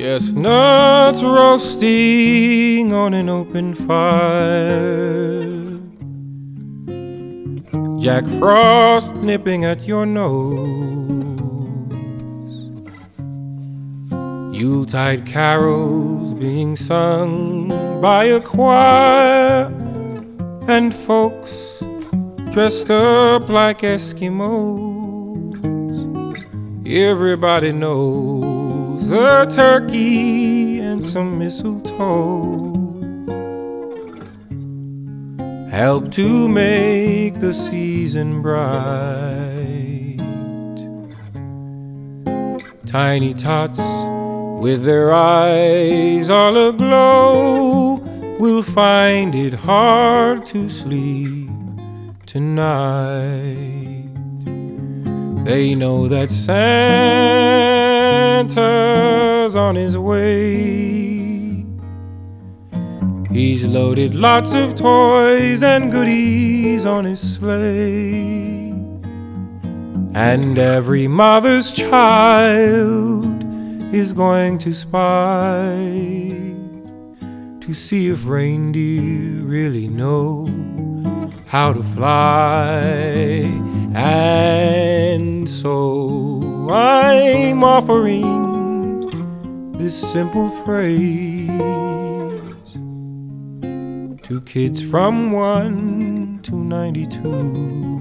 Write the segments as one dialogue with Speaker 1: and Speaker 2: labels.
Speaker 1: Chestnuts roasting on an open fire, Jack Frost nipping at your nose, Yuletide carols being sung by a choir, and folks dressed up like Eskimos. Everybody knows a turkey and some mistletoe help to make the season bright. Tiny tots with their eyes all aglow will find it hard to sleep tonight. They know that Santa's on his way. He's loaded lots of toys and goodies on his sleigh, and every mother's child is going to spy to see if reindeer really know how to fly. And so I'm offering this simple phrase to kids from 1 to 92.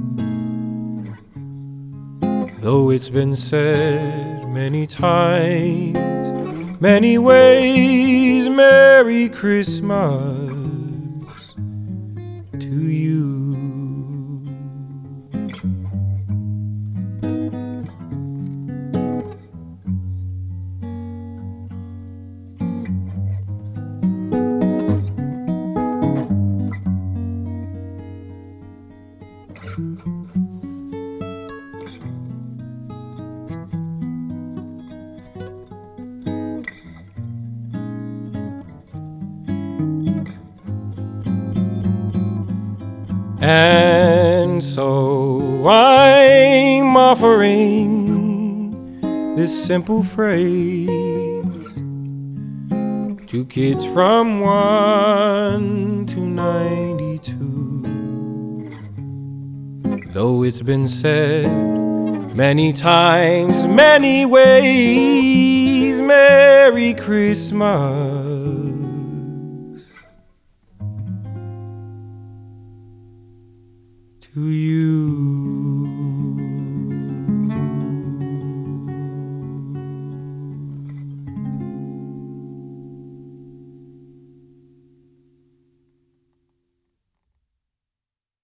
Speaker 1: Though it's been said many times, many ways, Merry Christmas to you. And so I'm offering this simple phrase to kids from 1 to 92. Though it's been said many times, many ways, Merry Christmas to you.